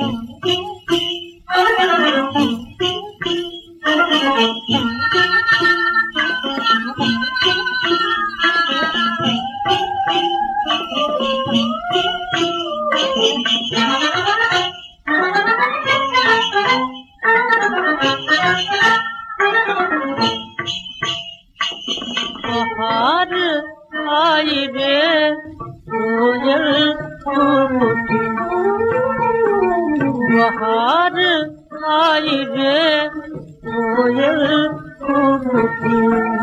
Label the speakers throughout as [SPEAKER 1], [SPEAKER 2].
[SPEAKER 1] बहार आई रे कोयल फूटी, बहार आई रे कोयल फूटी,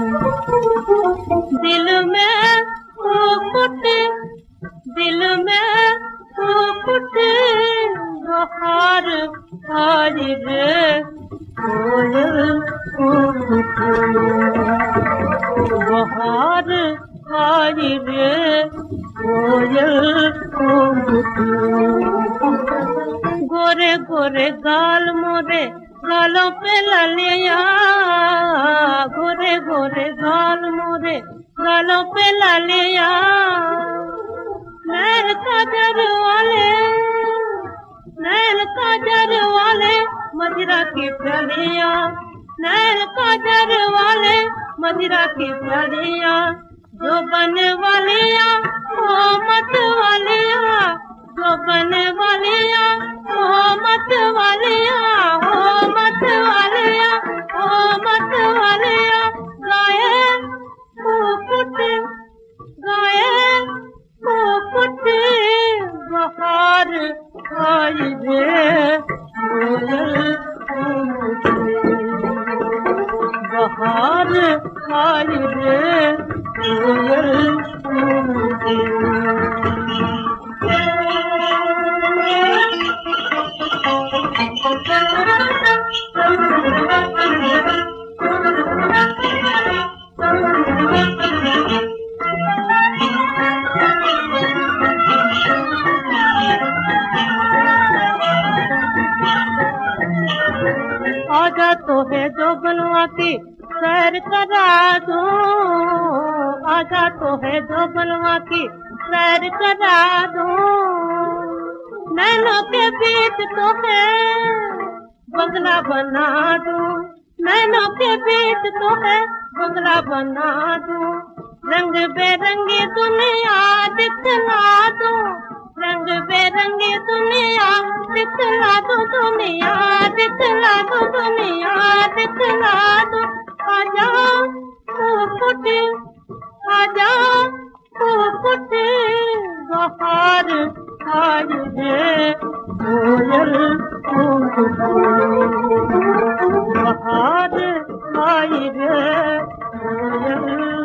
[SPEAKER 1] दिल में फूटी, दिल में फूटी, बहार आई रे कोयल फूटी, बहार आई रे कोयल फूटी। गोरे गोरे गाल मोरे गालों पे लालिया, गोरे गोरे गाल मोरे गालों पे लालिया, नैन काजर वाले, नैन काजर वाले मदिरा की प्यालिया, नैन काजर वाले मदिरा की प्यालिया, जो बने वालिया ओ मत वालिया, जो बने वालिया ओ मत वालिया, ओ मत वालिया, ओ मत वालिया, गाये फूफुट, गाये फूफुट, बहार आई रे कोयल फूफुट, बहार आई रे कोयल फूटी। आजा तो है जो बनवा की सैर करा दूं, आजा तो है जो बनवा की सैर करा दूं, नैनों के बीच तो है बंगला बना दूं, नैनों के बीच तो है बंगला बना दूं, रंग बेरंगी दुनिया दिखला दूं, रंग बेरंगी दुनिया दिखला दूं, दुनिया दिखला दूं, दुनिया दिखला दूं, आजा फूफुट, आजा फूफुट, बहार आई रे कोयल फूफुट, बहार आई रे कोयल